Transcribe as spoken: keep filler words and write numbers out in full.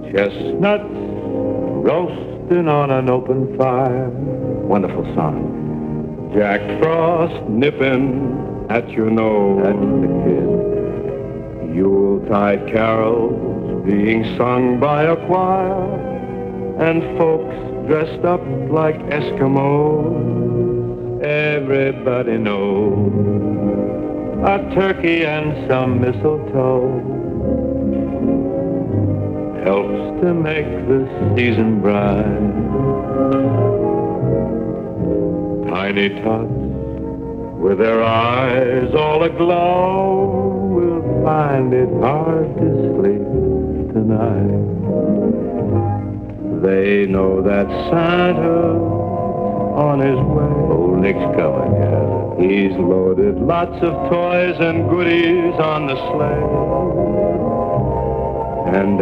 Chestnuts roasting on an open fire. Wonderful song. Jack Frost nipping at your nose. That's the kid. Yuletide carols being sung by a choir, and folks dressed up like Eskimos. Everybody knows a turkey and some mistletoe helps to make the season bright. Tiny tots with their eyes all aglow will find it hard to sleep tonight. They know that Santa on his way. Old Nick's coming, yeah. He's loaded lots of toys and goodies on the sleigh. And